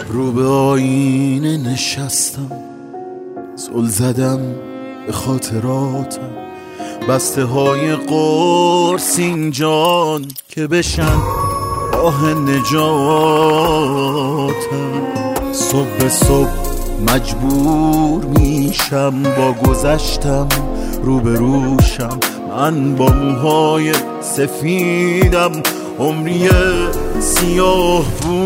رو به آینه نشستم، زل زدم به خاطراتم، بسته های قرص اینجان که بشن راه نجاتم. صبح به صبح مجبور میشم با گذشتم روبروشم، من با موهای سفیدم عمری سیاه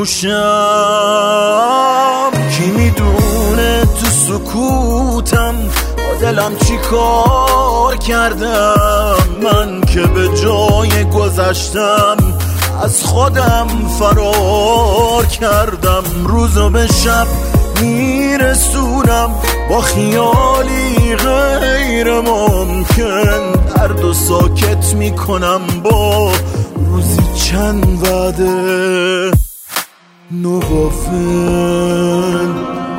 پوشم. کی میدونه تو سکوتم با دلم چی کار کردم، من که به جای گذشتم از خودم فرار کردم. روزو به شب میرسونم با خیالی غیر ممکن، درد و ساکت میکنم با روزی چند وعده نوافل.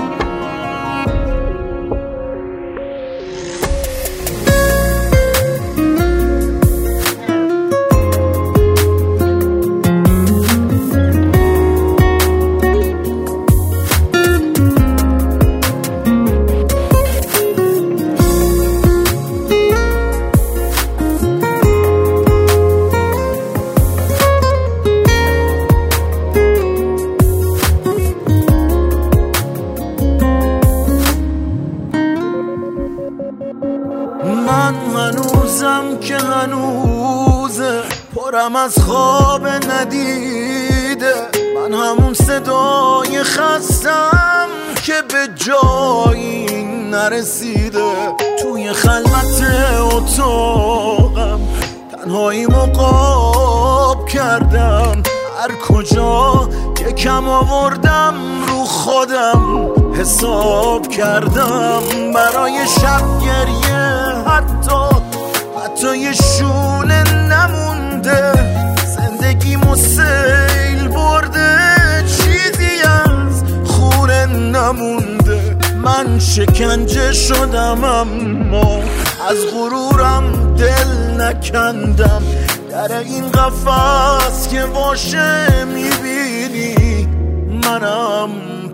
من هنوزم که هنوزه پرم از خواب ندیده، من همون صدای خستم که به جایی نرسیده. توی خلوت اتاقم تنهایی مقاب کردم، هر کجا یکم آوردم رو خودم حساب کردم. برای شب گریه حتی یه شونه نمونده، زندگیمو سیل برده چیزی از خونه نمونده. من شکنجه شدم اما از غرورم دل نکندم، در این قفس که باشه میبینی منم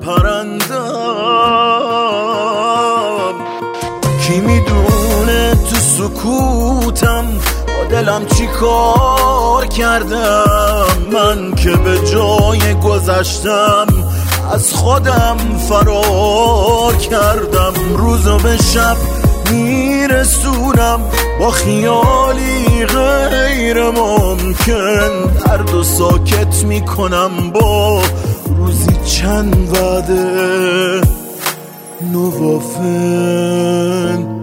پرندم. کی میدونه تو سکوتم با دلم چی کار کردم، من که به جای گذشتم از خودم فرار کردم. روزو به شب میرسونم با خیالی غیر ممکن، درد و ساکت میکنم با روزی چند وعده نوافل.